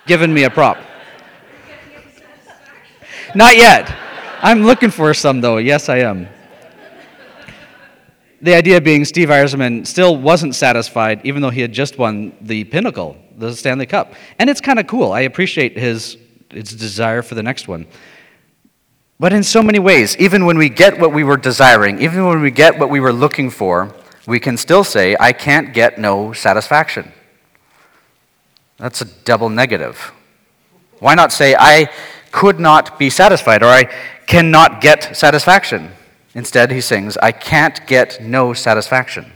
given me a prop. Not yet. I'm looking for some, though. Yes, I am. The idea being Steve Yzerman still wasn't satisfied, even though he had just won the pinnacle, the Stanley Cup. And it's kind of cool. I appreciate his desire for the next one. But in so many ways, even when we get what we were desiring, even when we get what we were looking for, we can still say, I can't get no satisfaction. That's a double negative. Why not say, I could not be satisfied, or I cannot get satisfaction? Instead, he sings, I can't get no satisfaction.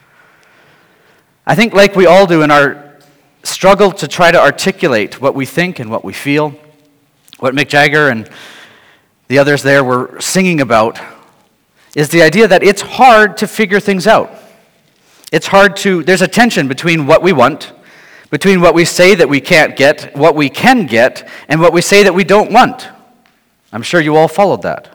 I think like we all do in our struggle to try to articulate what we think and what we feel, what Mick Jagger and the others there were singing about, is the idea that it's hard to figure things out. There's a tension between what we want, between what we say that we can't get, what we can get, and what we say that we don't want. I'm sure you all followed that.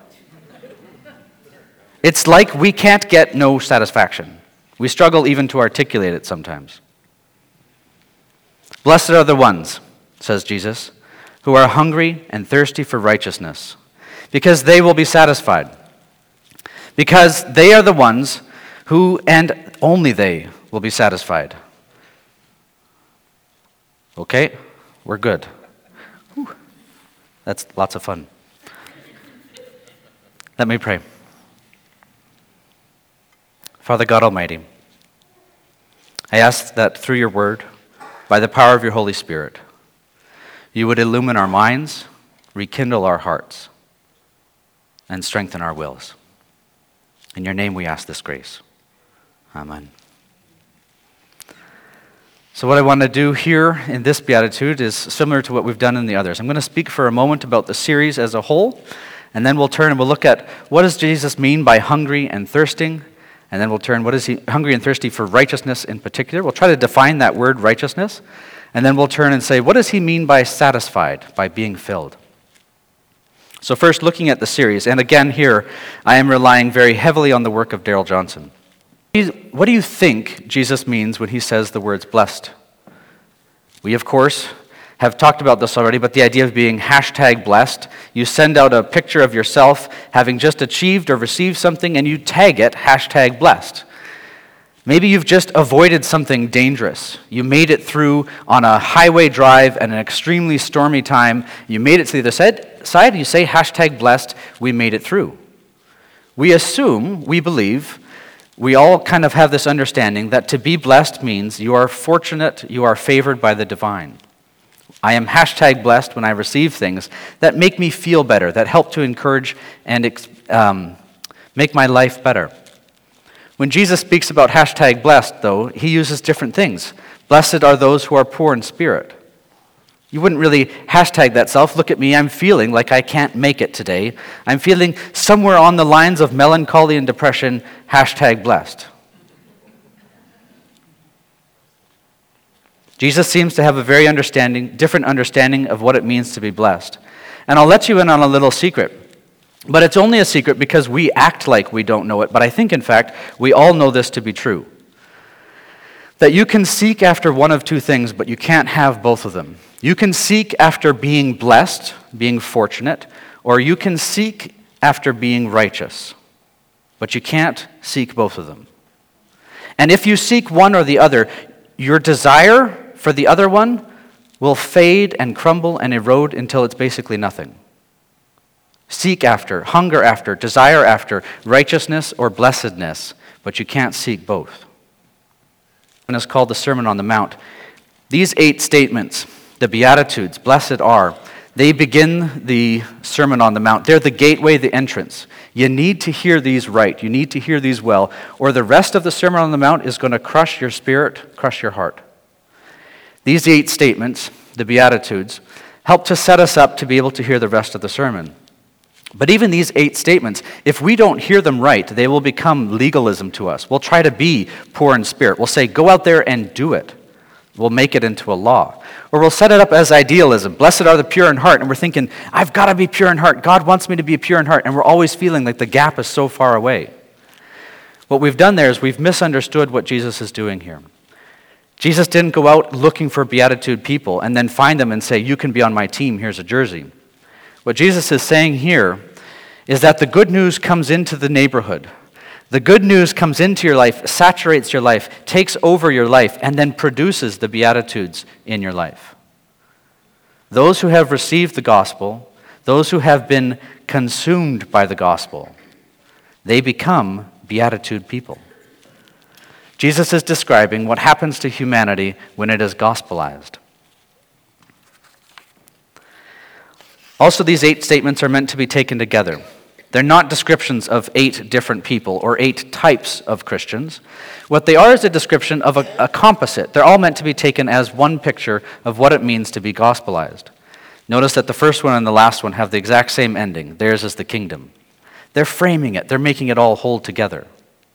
It's like we can't get no satisfaction. We struggle even to articulate it sometimes. Blessed are the ones, says Jesus, who are hungry and thirsty for righteousness, because they will be satisfied. Because they are the ones who, and only they, will be satisfied. Okay, we're good. Whew. That's lots of fun. Let me pray. Father God Almighty, I ask that through your word, by the power of your Holy Spirit, you would illumine our minds, rekindle our hearts, and strengthen our wills. In your name we ask this grace. Amen. So what I want to do here in this beatitude is similar to what we've done in the others. I'm going to speak for a moment about the series as a whole, and then we'll turn and we'll look at what does Jesus mean by hungry and thirsting, and then we'll turn, what is he hungry and thirsty for righteousness in particular? We'll try to define that word righteousness, and then we'll turn and say, what does he mean by satisfied, by being filled? So first, looking at the series, and again here, I am relying very heavily on the work of Darrell Johnson. What do you think Jesus means when he says the words blessed? We, of course, have talked about this already, but the idea of being #blessed, you send out a picture of yourself having just achieved or received something, and you tag it #blessed. Maybe you've just avoided something dangerous. You made it through on a highway drive at an extremely stormy time. You made it to the other side, you say #blessed, we made it through. We assume, we believe, we all kind of have this understanding that to be blessed means you are fortunate, you are favored by the divine. I am #blessed when I receive things that make me feel better, that help to encourage and make my life better. When Jesus speaks about #blessed, though, he uses different things. Blessed are those who are poor in spirit. You wouldn't really hashtag that self. Look at me, I'm feeling like I can't make it today. I'm feeling somewhere on the lines of melancholy and depression, #blessed. Jesus seems to have a very different understanding of what it means to be blessed. And I'll let you in on a little secret. But it's only a secret because we act like we don't know it. But I think, in fact, we all know this to be true. That you can seek after one of two things, but you can't have both of them. You can seek after being blessed, being fortunate, or you can seek after being righteous. But you can't seek both of them. And if you seek one or the other, your desire for the other one will fade and crumble and erode until it's basically nothing. Seek after, hunger after, desire after righteousness or blessedness, but you can't seek both. And it's called the Sermon on the Mount. These 8 statements, the Beatitudes, blessed are, they begin the Sermon on the Mount. They're the gateway, the entrance. You need to hear these right. You need to hear these well, or the rest of the Sermon on the Mount is going to crush your spirit, crush your heart. These 8 statements, the Beatitudes, help to set us up to be able to hear the rest of the sermon. But even these 8 statements, if we don't hear them right, they will become legalism to us. We'll try to be poor in spirit. We'll say, go out there and do it. We'll make it into a law. Or we'll set it up as idealism. Blessed are the pure in heart. And we're thinking, I've got to be pure in heart. God wants me to be pure in heart. And we're always feeling like the gap is so far away. What we've done there is we've misunderstood what Jesus is doing here. Jesus didn't go out looking for beatitude people and then find them and say, you can be on my team, here's a jersey. What Jesus is saying here is that the good news comes into the neighborhood. The good news comes into your life, saturates your life, takes over your life, and then produces the beatitudes in your life. Those who have received the gospel, those who have been consumed by the gospel, they become beatitude people. Jesus is describing what happens to humanity when it is gospelized. Also, these 8 statements are meant to be taken together. They're not descriptions of 8 different people or 8 types of Christians. What they are is a description of a composite. They're all meant to be taken as one picture of what it means to be gospelized. Notice that the first one and the last one have the exact same ending. Theirs is the kingdom. They're framing it. They're making it all hold together.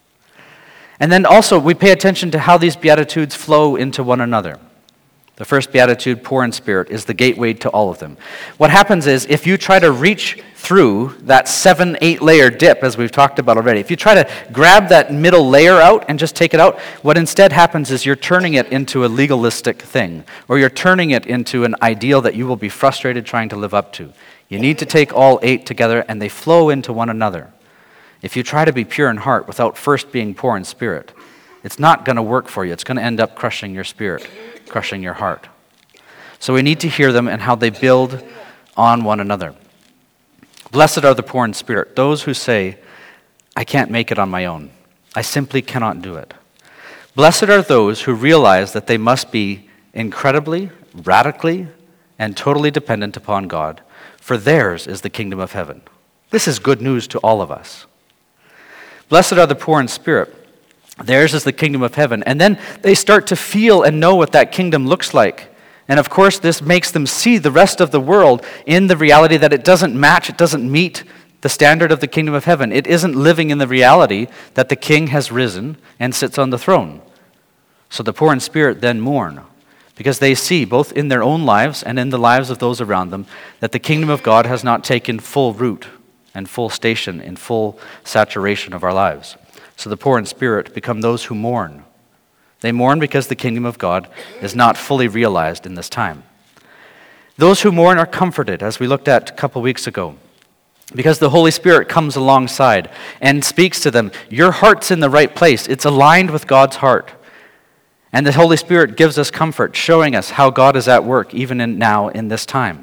And then also, we pay attention to how these beatitudes flow into one another. The first beatitude, poor in spirit, is the gateway to all of them. What happens is, if you try to reach through that 7-8 layer dip, as we've talked about already, if you try to grab that middle layer out and just take it out, what instead happens is you're turning it into a legalistic thing, or you're turning it into an ideal that you will be frustrated trying to live up to. You need to take all 8 together, and they flow into one another. If you try to be pure in heart without first being poor in spirit, it's not going to work for you. It's going to end up crushing your spirit, crushing your heart. So we need to hear them and how they build on one another. Blessed are the poor in spirit, those who say, I can't make it on my own. I simply cannot do it. Blessed are those who realize that they must be incredibly, radically, and totally dependent upon God, for theirs is the kingdom of heaven. This is good news to all of us. Blessed are the poor in spirit. Theirs is the kingdom of heaven. And then they start to feel and know what that kingdom looks like. And of course, this makes them see the rest of the world in the reality that it doesn't match, it doesn't meet the standard of the kingdom of heaven. It isn't living in the reality that the king has risen and sits on the throne. So the poor in spirit then mourn, because they see, both in their own lives and in the lives of those around them, that the kingdom of God has not taken full root and full station in full saturation of our lives. So the poor in spirit become those who mourn. They mourn because the kingdom of God is not fully realized in this time. Those who mourn are comforted, as we looked at a couple weeks ago, because the Holy Spirit comes alongside and speaks to them. Your heart's in the right place. It's aligned with God's heart. And the Holy Spirit gives us comfort, showing us how God is at work even now in this time.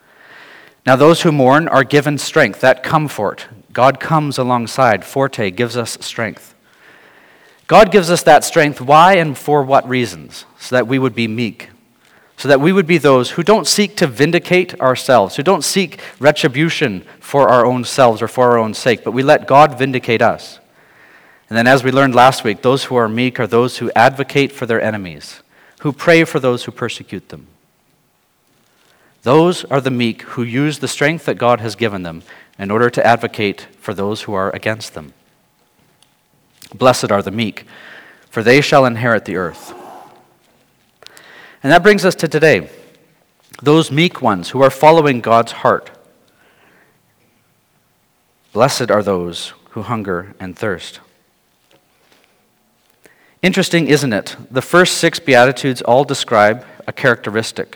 Now those who mourn are given strength, that comfort. God comes alongside. Forte gives us strength. God gives us that strength. Why and for what reasons? So that we would be meek. So that we would be those who don't seek to vindicate ourselves, who don't seek retribution for our own selves or for our own sake, but we let God vindicate us. And then as we learned last week, those who are meek are those who advocate for their enemies, who pray for those who persecute them. Those are the meek who use the strength that God has given them in order to advocate for those who are against them. Blessed are the meek, for they shall inherit the earth. And that brings us to today. Those meek ones who are following God's heart. Blessed are those who hunger and thirst. Interesting, isn't it? The first 6 Beatitudes all describe a characteristic.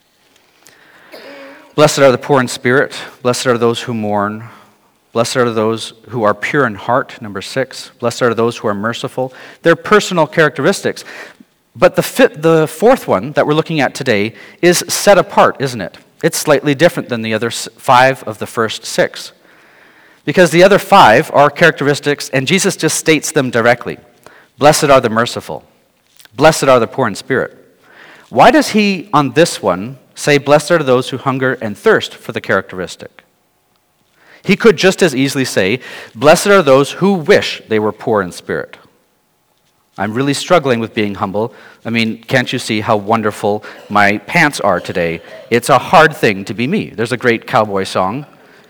Blessed are the poor in spirit. Blessed are those who mourn. Blessed are those who are pure in heart, number 6. Blessed are those who are merciful. They're personal characteristics. But the fourth one that we're looking at today is set apart, isn't it? It's slightly different than the other 5 of the first 6. Because the other 5 are characteristics, and Jesus just states them directly. Blessed are the merciful. Blessed are the poor in spirit. Why does he, on this one, say, blessed are those who hunger and thirst for the characteristic? He could just as easily say, blessed are those who wish they were poor in spirit. I'm really struggling with being humble. I mean, can't you see how wonderful my pants are today? It's a hard thing to be me. There's a great cowboy song,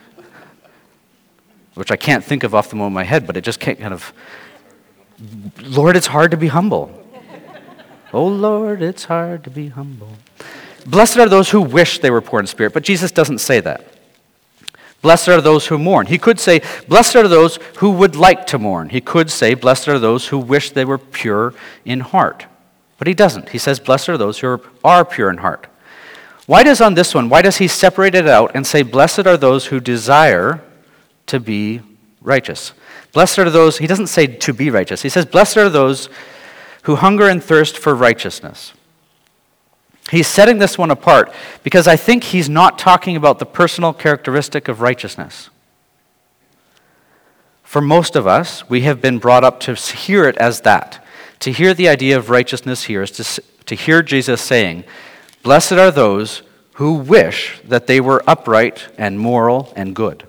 which I can't think of off the moment of my head, but it just can't kind of, Lord, it's hard to be humble. Oh, Lord, it's hard to be humble. Blessed are those who wish they were poor in spirit, but Jesus doesn't say that. Blessed are those who mourn. He could say, blessed are those who would like to mourn. He could say, blessed are those who wish they were pure in heart. But he doesn't. He says, blessed are those who are pure in heart. Why does he separate it out and say, blessed are those who desire to be righteous? Blessed are those, he doesn't say to be righteous. He says, blessed are those who hunger and thirst for righteousness. He's setting this one apart because I think he's not talking about the personal characteristic of righteousness. For most of us, we have been brought up to hear it as that. To hear the idea of righteousness here is to hear Jesus saying, blessed are those who wish that they were upright and moral and good.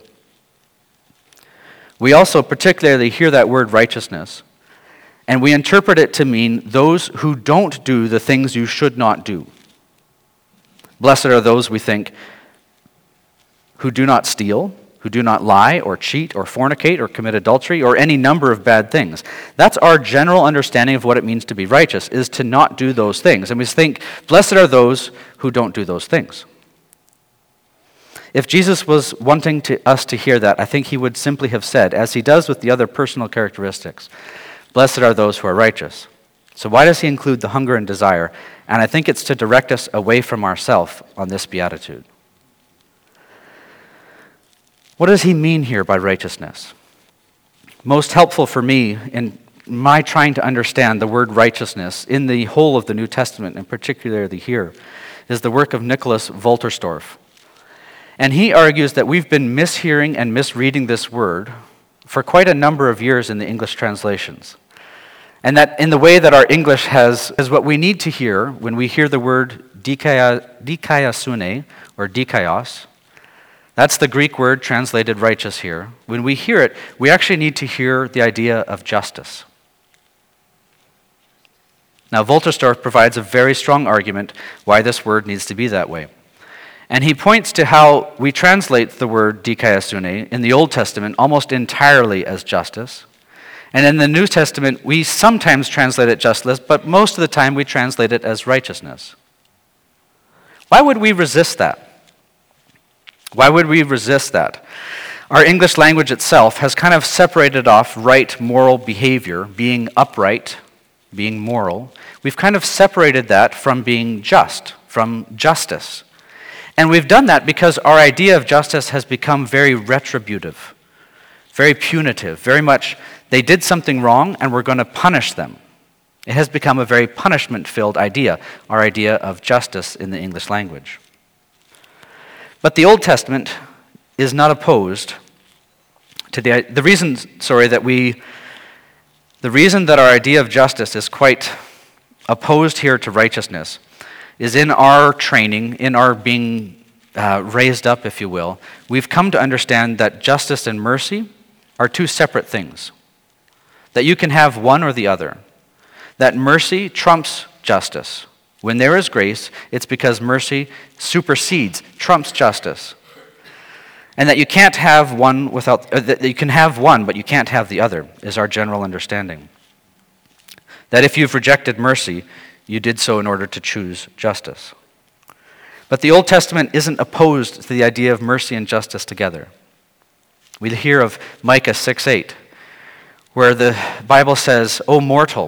We also particularly hear that word righteousness, and we interpret it to mean those who don't do the things you should not do. Blessed are those, we think, who do not steal, who do not lie or cheat or fornicate or commit adultery or any number of bad things. That's our general understanding of what it means to be righteous, is to not do those things. And we think, blessed are those who don't do those things. If Jesus was wanting us to hear that, I think he would simply have said, as he does with the other personal characteristics, blessed are those who are righteous. So why does he include the hunger and desire? And I think it's to direct us away from ourselves on this beatitude. What does he mean here by righteousness? Most helpful for me in my trying to understand the word righteousness in the whole of the New Testament, and particularly here, is the work of Nicholas Wolterstorff. And he argues that we've been mishearing and misreading this word for quite a number of years in the English translations. And that in the way that our English is what we need to hear when we hear the word dikaiosune, or dikaios. That's the Greek word translated righteous here. When we hear it, we actually need to hear the idea of justice. Now, Wolterstorff provides a very strong argument why this word needs to be that way. And he points to how we translate the word dikaiosune in the Old Testament almost entirely as justice. And in the New Testament, we sometimes translate it justice, but most of the time we translate it as righteousness. Why would we resist that? Why would we resist that? Our English language itself has kind of separated off right moral behavior, being upright, being moral. We've kind of separated that from being just, from justice. And we've done that because our idea of justice has become very retributive, very punitive, very much they did something wrong and we're going to punish them. It has become a very punishment-filled idea, our idea of justice in the English language. But the Old Testament is not opposed to the reason that our idea of justice is quite opposed here to righteousness is in our training, in our being raised up, if you will. We've come to understand that justice and mercy are two separate things, that you can have one or the other, that mercy trumps justice. When there is grace, it's because mercy supersedes, trumps justice. And that you can't have one that you can have one, but you can't have the other, is our general understanding. That if you've rejected mercy, you did so in order to choose justice. But the Old Testament isn't opposed to the idea of mercy and justice together. We hear of Micah 6:8, where the Bible says, O mortal,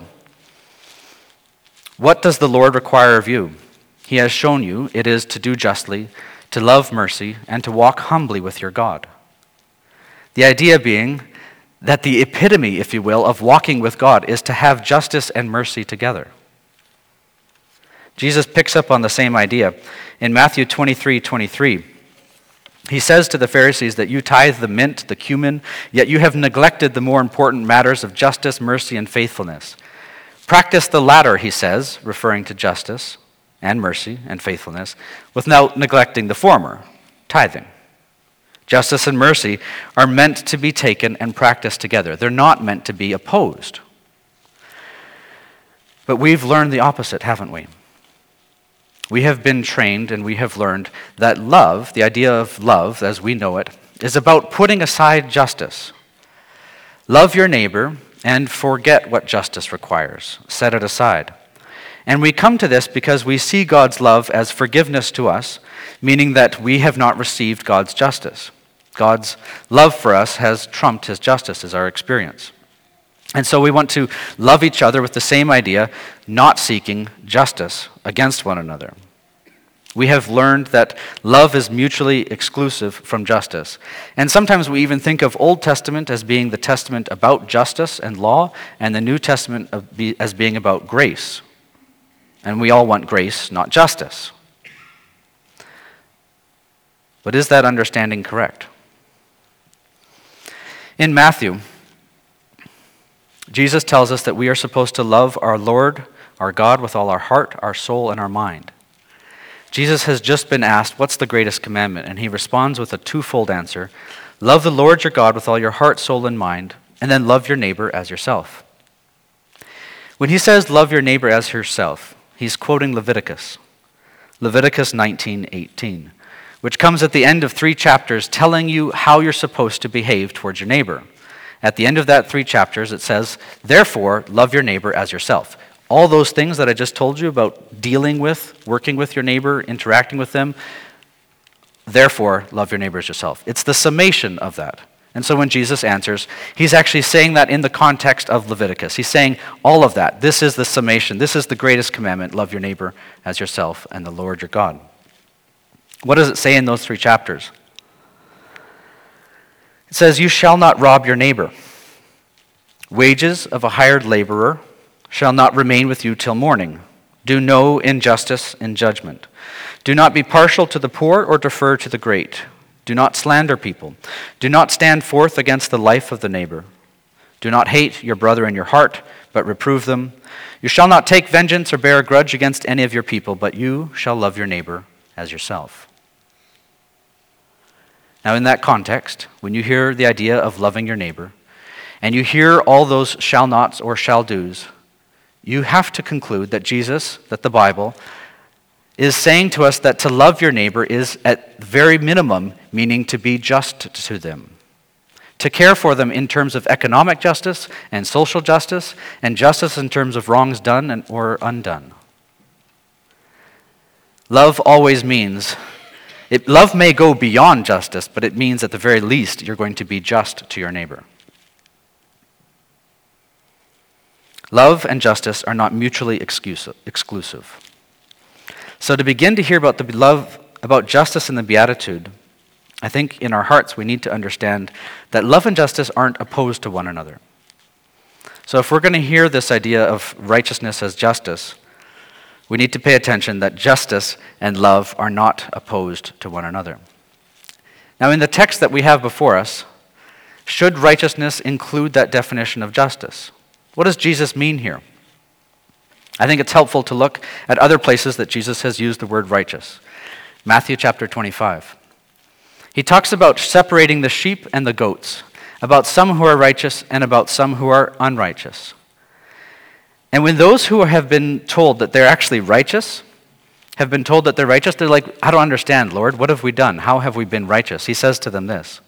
what does the Lord require of you? He has shown you it is to do justly, to love mercy, and to walk humbly with your God. The idea being that the epitome, if you will, of walking with God is to have justice and mercy together. Jesus picks up on the same idea. In Matthew 23:23, he says to the Pharisees that you tithe the mint, the cumin, yet you have neglected the more important matters of justice, mercy, and faithfulness. Practice the latter, he says, referring to justice and mercy and faithfulness, without neglecting the former, tithing. Justice and mercy are meant to be taken and practiced together. They're not meant to be opposed. But we've learned the opposite, haven't we? We have been trained and we have learned that love, the idea of love as we know it, is about putting aside justice. Love your neighbor and forget what justice requires. Set it aside. And we come to this because we see God's love as forgiveness to us, meaning that we have not received God's justice. God's love for us has trumped his justice, is our experience. And so we want to love each other with the same idea, not seeking justice against one another. We have learned that love is mutually exclusive from justice. And sometimes we even think of Old Testament as being the testament about justice and law, and the New Testament as being about grace. And we all want grace, not justice. But is that understanding correct? In Matthew, Jesus tells us that we are supposed to love our Lord, our God, with all our heart, our soul, and our mind. Jesus has just been asked, what's the greatest commandment? And he responds with a twofold answer. Love the Lord your God with all your heart, soul, and mind, and then love your neighbor as yourself. When he says love your neighbor as yourself, he's quoting Leviticus 19:18, which comes at the end of 3 chapters telling you how you're supposed to behave towards your neighbor. At the end of that 3 chapters, it says, therefore, love your neighbor as yourself. All those things that I just told you about dealing with, working with your neighbor, interacting with them, therefore, love your neighbor as yourself. It's the summation of that. And so when Jesus answers, he's actually saying that in the context of Leviticus. He's saying all of that. This is the summation. This is the greatest commandment. Love your neighbor as yourself and the Lord your God. What does it say in those 3 chapters? It says, you shall not rob your neighbor. Wages of a hired laborer shall not remain with you till morning. Do no injustice in judgment. Do not be partial to the poor or defer to the great. Do not slander people. Do not stand forth against the life of the neighbor. Do not hate your brother in your heart, but reprove them. You shall not take vengeance or bear a grudge against any of your people, but you shall love your neighbor as yourself. Now, in that context, when you hear the idea of loving your neighbor, and you hear all those shall nots or shall do's, you have to conclude that Jesus, that the Bible, is saying to us that to love your neighbor is, at very minimum, meaning to be just to them. To care for them in terms of economic justice and social justice, and justice in terms of wrongs done or undone. Love always means, love may go beyond justice, but it means at the very least you're going to be just to your neighbor. Love and justice are not mutually exclusive. So to begin to hear about about justice and the Beatitude, I think in our hearts we need to understand that love and justice aren't opposed to one another. So if we're going to hear this idea of righteousness as justice, we need to pay attention that justice and love are not opposed to one another. Now in the text that we have before us, should righteousness include that definition of justice? What does Jesus mean here? I think it's helpful to look at other places that Jesus has used the word righteous. Matthew chapter 25. He talks about separating the sheep and the goats, about some who are righteous and about some who are unrighteous. And when those who have been told that they're actually righteous, have been told that they're righteous, they're like, I don't understand, Lord. What have we done? How have we been righteous? He says to them this,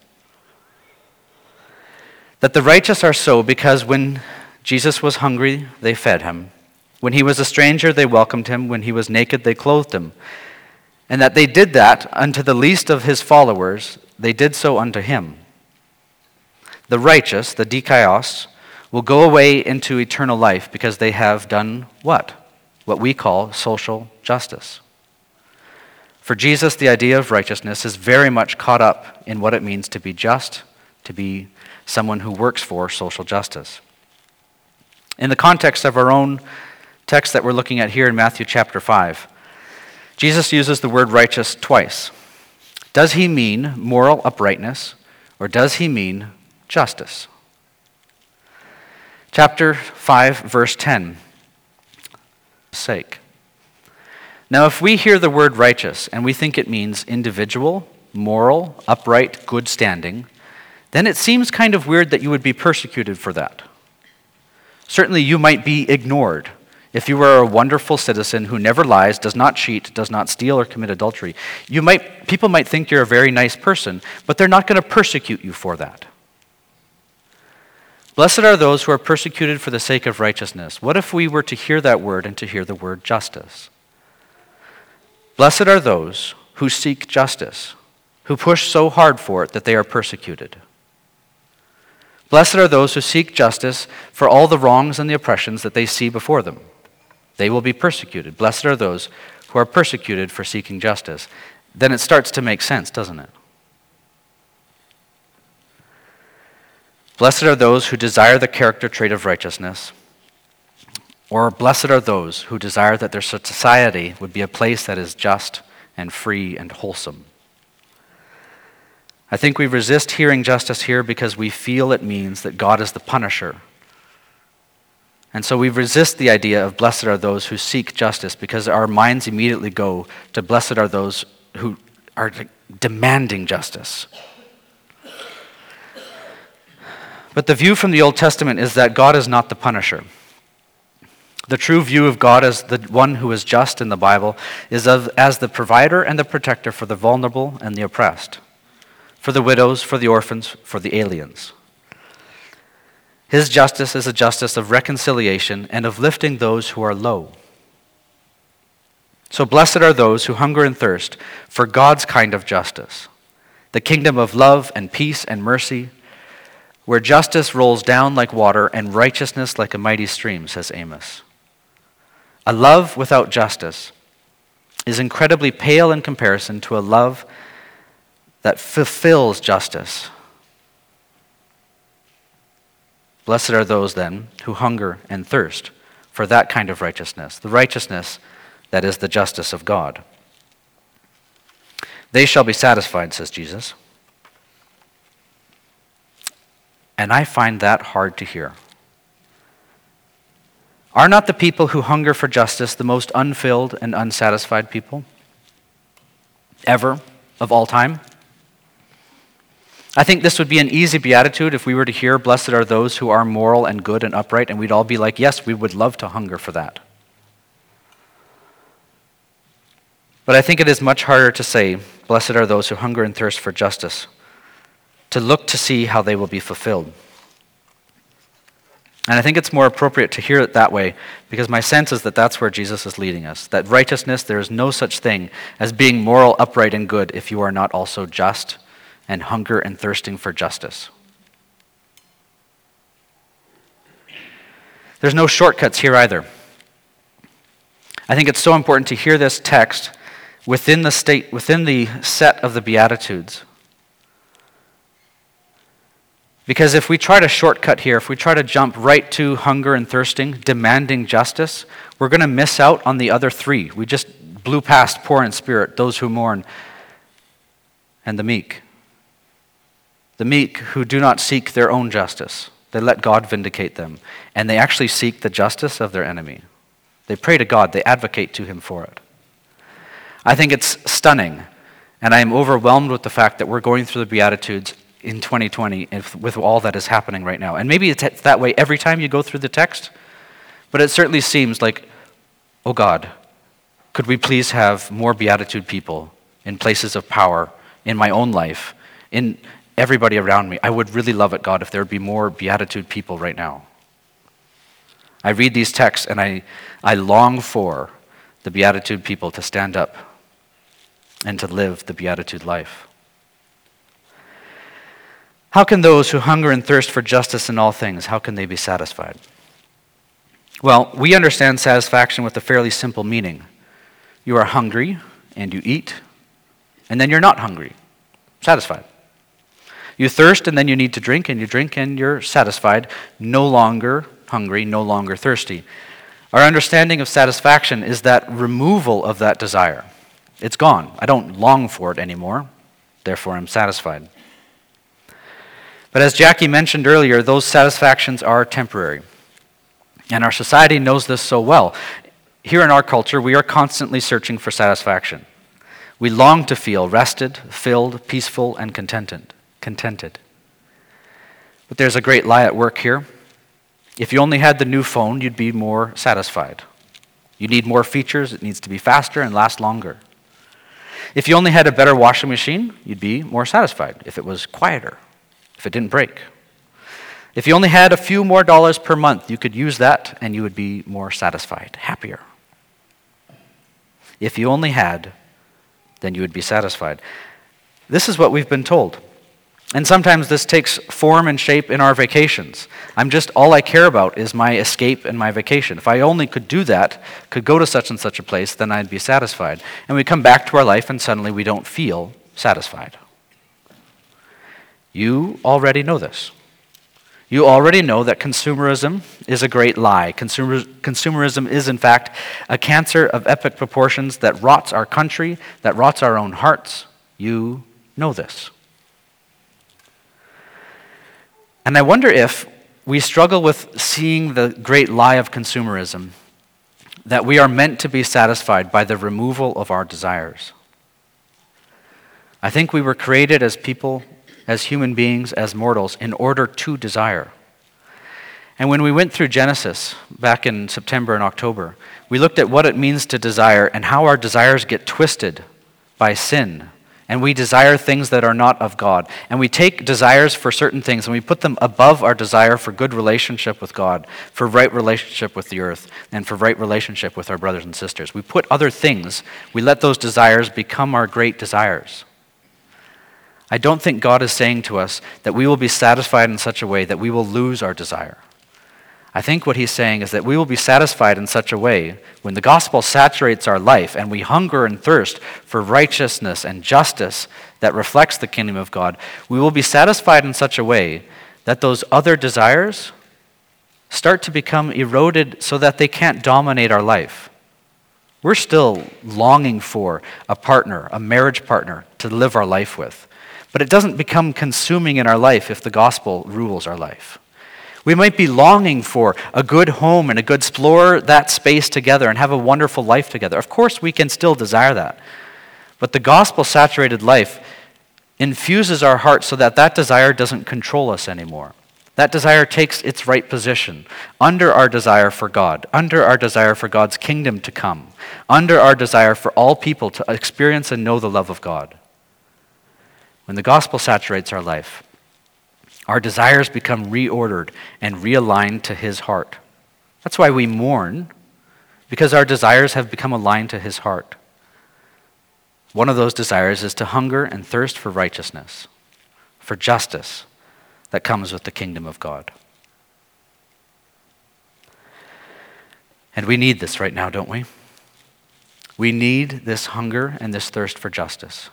that the righteous are so because when Jesus was hungry, they fed him. When he was a stranger, they welcomed him. When he was naked, they clothed him. And that they did that unto the least of his followers, they did so unto him. The righteous, the dikaios, will go away into eternal life because they have done what? What we call social justice. For Jesus, the idea of righteousness is very much caught up in what it means to be just, to be someone who works for social justice. In the context of our own text that we're looking at here in Matthew chapter 5, Jesus uses the word righteous twice. Does he mean moral uprightness, or does he mean justice? Chapter 5, verse 10. Sake. Now, if we hear the word righteous and we think it means individual, moral, upright, good standing, then it seems kind of weird that you would be persecuted for that. Certainly you might be ignored if you were a wonderful citizen who never lies, does not cheat, does not steal or commit adultery. People might think you're a very nice person, but they're not going to persecute you for that. Blessed are those who are persecuted for the sake of righteousness. What if we were to hear that word and to hear the word justice? Blessed are those who seek justice, who push so hard for it that they are persecuted. Blessed are those who seek justice for all the wrongs and the oppressions that they see before them. They will be persecuted. Blessed are those who are persecuted for seeking justice. Then it starts to make sense, doesn't it? Blessed are those who desire the character trait of righteousness. Or blessed are those who desire that their society would be a place that is just and free and wholesome. I think we resist hearing justice here because we feel it means that God is the punisher. And so we resist the idea of blessed are those who seek justice because our minds immediately go to blessed are those who are demanding justice. But the view from the Old Testament is that God is not the punisher. The true view of God as the one who is just in the Bible is as the provider and the protector for the vulnerable and the oppressed, for the widows, for the orphans, for the aliens. His justice is a justice of reconciliation and of lifting those who are low. So blessed are those who hunger and thirst for God's kind of justice, the kingdom of love and peace and mercy, where justice rolls down like water and righteousness like a mighty stream, says Amos. A love without justice is incredibly pale in comparison to a love that fulfills justice. Blessed are those, then, who hunger and thirst for that kind of righteousness, the righteousness that is the justice of God. They shall be satisfied, says Jesus. And I find that hard to hear. Are not the people who hunger for justice the most unfilled and unsatisfied people ever, of all time? I think this would be an easy beatitude if we were to hear, blessed are those who are moral and good and upright, and we'd all be like, yes, we would love to hunger for that. But I think it is much harder to say, blessed are those who hunger and thirst for justice, to look to see how they will be fulfilled. And I think it's more appropriate to hear it that way because my sense is that that's where Jesus is leading us. That righteousness, there is no such thing as being moral, upright, and good if you are not also just and hunger and thirsting for justice. There's no shortcuts here either. I think it's so important to hear this text within the set of the Beatitudes. Because if we try to shortcut here, if we try to jump right to hunger and thirsting, demanding justice, we're going to miss out on the other three. We just blew past poor in spirit, those who mourn, and the meek. The meek who do not seek their own justice. They let God vindicate them. And they actually seek the justice of their enemy. They pray to God. They advocate to him for it. I think it's stunning. And I am overwhelmed with the fact that we're going through the Beatitudes in 2020 with all that is happening right now. And maybe it's that way every time you go through the text, but it certainly seems like, oh God, could we please have more beatitude people in places of power in my own life, in everybody around me? I would really love it, God, if there would be more beatitude people right now. I read these texts and I long for the beatitude people to stand up and to live the beatitude life. How can those who hunger and thirst for justice in all things, how can they be satisfied? Well, we understand satisfaction with a fairly simple meaning. You are hungry and you eat, and then you're not hungry, satisfied. You thirst and then you need to drink, and you drink and you're satisfied, no longer hungry, no longer thirsty. Our understanding of satisfaction is that removal of that desire. It's gone. I don't long for it anymore, therefore I'm satisfied. But as Jackie mentioned earlier, those satisfactions are temporary. And our society knows this so well. Here in our culture, we are constantly searching for satisfaction. We long to feel rested, filled, peaceful, and contented. But there's a great lie at work here. If you only had the new phone, you'd be more satisfied. You need more features, it needs to be faster and last longer. If you only had a better washing machine, you'd be more satisfied if it was quieter, if it didn't break. If you only had a few more dollars per month, you could use that and you would be more satisfied, happier. If you only had, then you would be satisfied. This is what we've been told. And sometimes this takes form and shape in our vacations. All I care about is my escape and my vacation. If I only could do that, could go to such and such a place, then I'd be satisfied. And we come back to our life and suddenly we don't feel satisfied. You already know this. You already know that consumerism is a great lie. Consumerism is, in fact, a cancer of epic proportions that rots our country, that rots our own hearts. You know this. And I wonder if we struggle with seeing the great lie of consumerism, that we are meant to be satisfied by the removal of our desires. I think we were created as people, as human beings, as mortals, in order to desire. And when we went through Genesis back in September and October, we looked at what it means to desire and how our desires get twisted by sin. And we desire things that are not of God. And we take desires for certain things and we put them above our desire for good relationship with God, for right relationship with the earth, and for right relationship with our brothers and sisters. We put other things, we let those desires become our great desires. I don't think God is saying to us that we will be satisfied in such a way that we will lose our desire. I think what he's saying is that we will be satisfied in such a way when the gospel saturates our life and we hunger and thirst for righteousness and justice that reflects the kingdom of God. We will be satisfied in such a way that those other desires start to become eroded so that they can't dominate our life. We're still longing for a partner, a marriage partner, to live our life with. But it doesn't become consuming in our life if the gospel rules our life. We might be longing for a good home and explore that space together and have a wonderful life together. Of course, we can still desire that. But the gospel-saturated life infuses our hearts so that that desire doesn't control us anymore. That desire takes its right position under our desire for God, under our desire for God's kingdom to come, under our desire for all people to experience and know the love of God. When the gospel saturates our life, our desires become reordered and realigned to his heart. That's why we mourn, because our desires have become aligned to his heart. One of those desires is to hunger and thirst for righteousness, for justice that comes with the kingdom of God. And we need this right now, don't we? We need this hunger and this thirst for justice,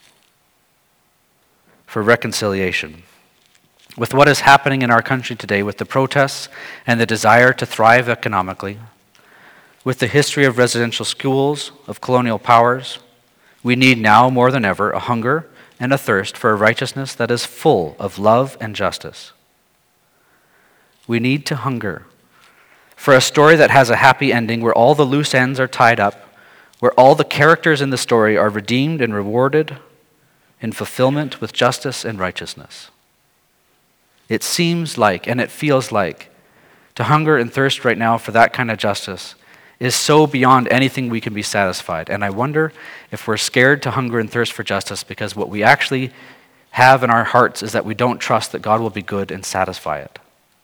for reconciliation. With what is happening in our country today, with the protests and the desire to thrive economically, with the history of residential schools, of colonial powers, we need now more than ever a hunger and a thirst for a righteousness that is full of love and justice. We need to hunger for a story that has a happy ending, where all the loose ends are tied up, where all the characters in the story are redeemed and rewarded in fulfillment with justice and righteousness. It seems like, and it feels like, to hunger and thirst right now for that kind of justice is so beyond anything we can be satisfied. And I wonder if we're scared to hunger and thirst for justice because what we actually have in our hearts is that we don't trust that God will be good and satisfy it.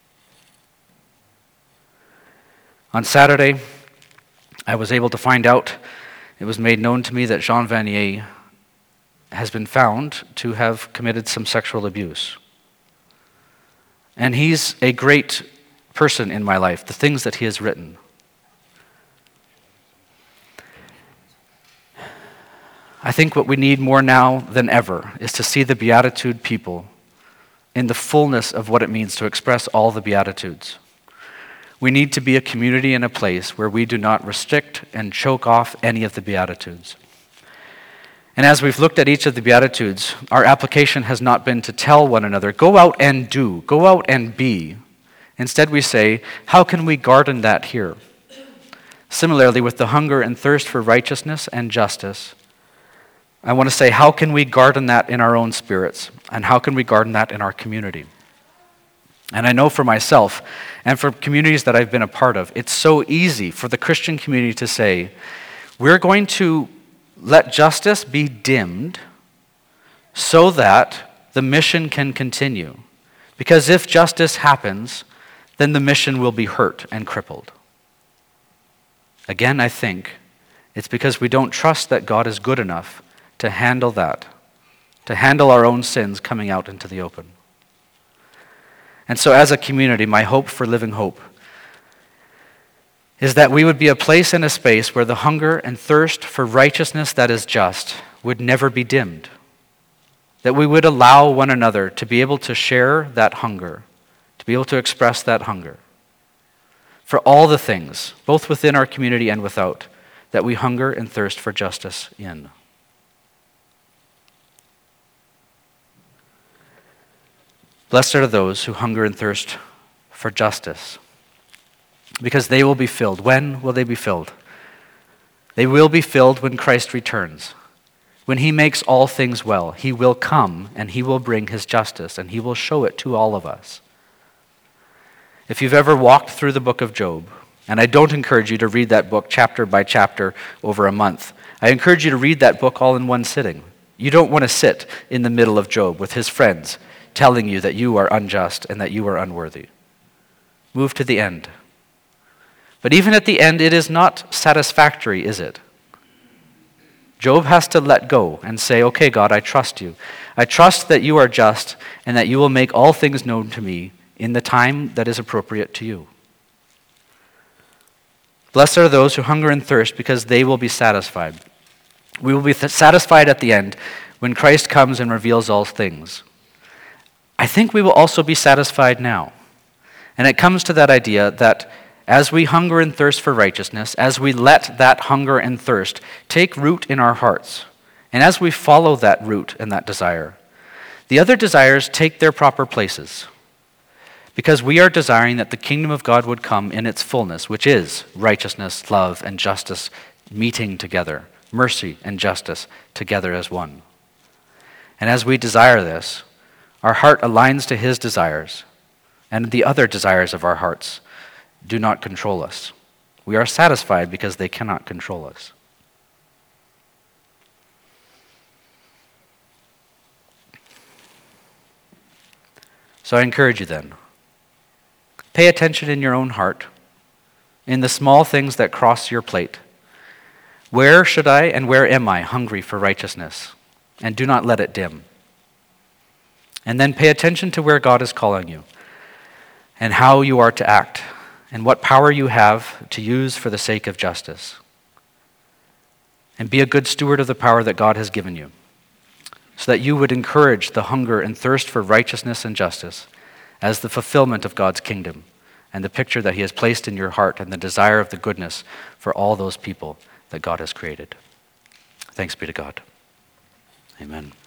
On Saturday, I was able to find out, it was made known to me that Jean Vanier has been found to have committed some sexual abuse. And he's a great person in my life, the things that he has written. I think what we need more now than ever is to see the Beatitude people in the fullness of what it means to express all the Beatitudes. We need to be a community and a place where we do not restrict and choke off any of the Beatitudes. And as we've looked at each of the Beatitudes, our application has not been to tell one another, go out and do, go out and be. Instead we say, how can we garden that here? Similarly, with the hunger and thirst for righteousness and justice, I want to say, how can we garden that in our own spirits? And how can we garden that in our community? And I know for myself, and for communities that I've been a part of, it's so easy for the Christian community to say, we're going to let justice be dimmed so that the mission can continue. Because if justice happens, then the mission will be hurt and crippled. Again, I think it's because we don't trust that God is good enough to handle that to handle our own sins coming out into the open. And so as a community, my hope for Living Hope is that we would be a place and a space where the hunger and thirst for righteousness that is just would never be dimmed. That we would allow one another to be able to share that hunger, to be able to express that hunger for all the things, both within our community and without, that we hunger and thirst for justice in. Blessed are those who hunger and thirst for justice, because they will be filled. When will they be filled? They will be filled when Christ returns. When he makes all things well, he will come and he will bring his justice and he will show it to all of us. If you've ever walked through the book of Job, and I don't encourage you to read that book chapter by chapter over a month, I encourage you to read that book all in one sitting. You don't want to sit in the middle of Job with his friends telling you that you are unjust and that you are unworthy. Move to the end. But even at the end, it is not satisfactory, is it? Job has to let go and say, okay, God, I trust you. I trust that you are just and that you will make all things known to me in the time that is appropriate to you. Blessed are those who hunger and thirst because they will be satisfied. We will be satisfied at the end when Christ comes and reveals all things. I think we will also be satisfied now. And it comes to that idea that as we hunger and thirst for righteousness, as we let that hunger and thirst take root in our hearts, and as we follow that root and that desire, the other desires take their proper places. Because we are desiring that the kingdom of God would come in its fullness, which is righteousness, love, and justice meeting together, mercy and justice together as one. And as we desire this, our heart aligns to his desires, and the other desires of our hearts do not control us. We are satisfied because they cannot control us. So I encourage you then, pay attention in your own heart, in the small things that cross your plate. Where should I and where am I hungry for righteousness? And do not let it dim. And then pay attention to where God is calling you and how you are to act and what power you have to use for the sake of justice. And be a good steward of the power that God has given you so that you would encourage the hunger and thirst for righteousness and justice as the fulfillment of God's kingdom and the picture that he has placed in your heart and the desire of the goodness for all those people that God has created. Thanks be to God. Amen.